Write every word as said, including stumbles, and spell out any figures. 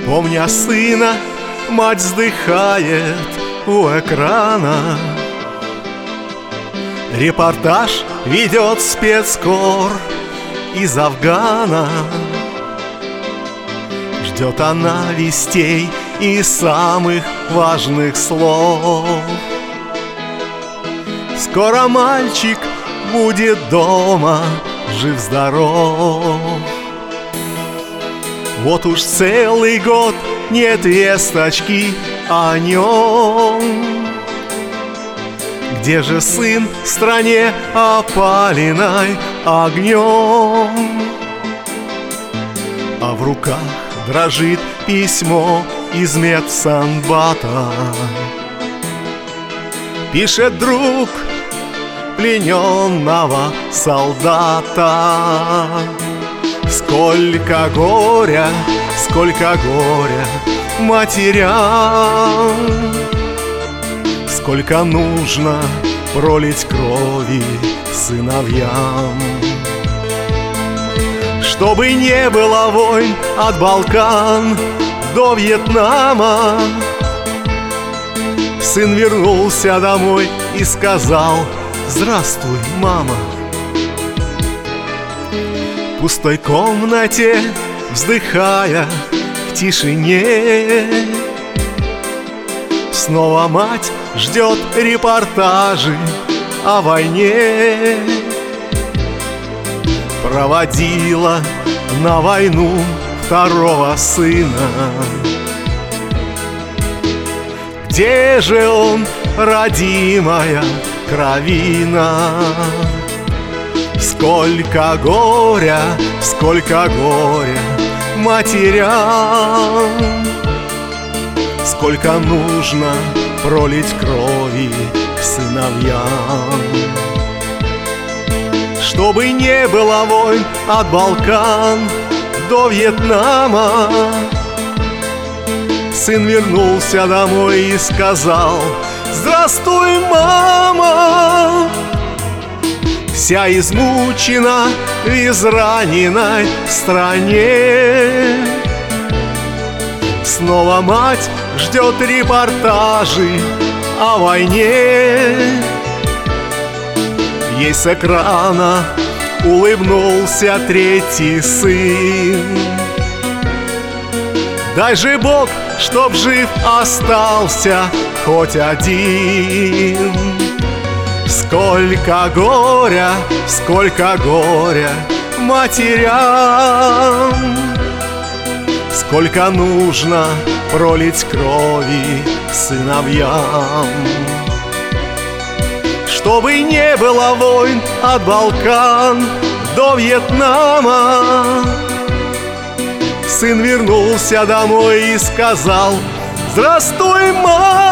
Помня сына, мать вздыхает у экрана. Репортаж ведет спецкор из Афгана. Ждет она вестей и самых важных слов. Скоро мальчик будет дома, жив-здоров. Вот уж целый год нет весточки о нем. Где же сын в стране опаленной огнем? А в руках дрожит письмо из медсанбата. Пишет друг плененного солдата. Сколько горя, сколько горя матерям, сколько нужно пролить крови сыновьям. Чтобы не было войн от Балкан до Вьетнама, сын вернулся домой и сказал: «Здравствуй, мама». В пустой комнате, вздыхая в тишине, снова мать ждет репортажи о войне. Проводила на войну второго сына. Где же он, родимая кровина? Сколько горя, сколько горя матерям, сколько нужно пролить крови сыновьям. Чтобы не было войн от Балкан до Вьетнама, сын вернулся домой и сказал: «Здравствуй, мама». Вся измучена в израненной стране. Снова мать ждет репортажи о войне. Ей с экрана улыбнулся третий сын. Дай же Бог, чтоб жив остался хоть один. Сколько горя, сколько горя матерям, сколько нужно пролить крови сыновьям. Чтобы не было войн от Балкан до Вьетнама, сын вернулся домой и сказал: «Здравствуй, мама».